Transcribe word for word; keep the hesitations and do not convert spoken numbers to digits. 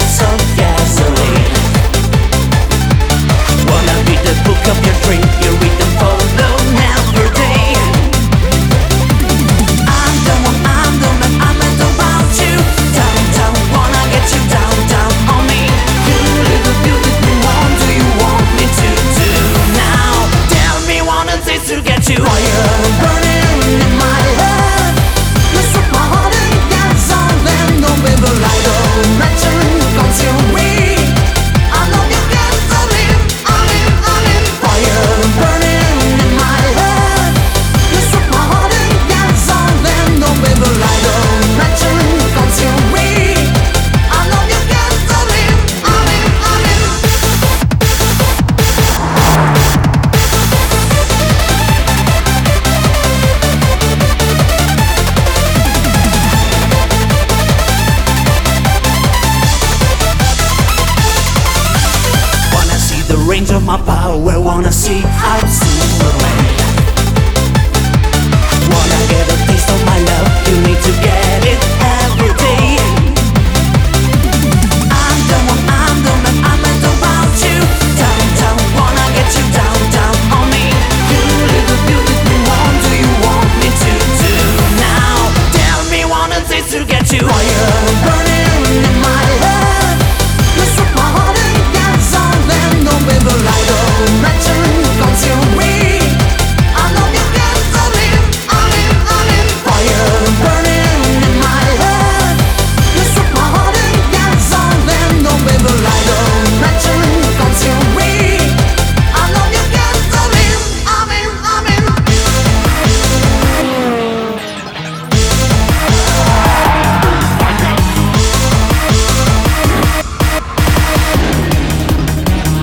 cans of gasoline. Wanna be the book of your dream, you read and follow every day. I'm the one, I'm the man, I'm meant about you. Down, down, wanna get you down, down on me. You little beautiful one, do you want me to do now? Tell me what it takes to get you. Fire burning in my head, you struck my heart and gas on them. Don't be the light of match and consume me. I love you gasoline, I'm in, I'm in. Fire burning in my head, you struck my heart and gas on them. Don't be the light of match and consume me. I love you gasoline, I'm in, I'm in. Wanna see the range of my power, wanna see how to away. Wanna get a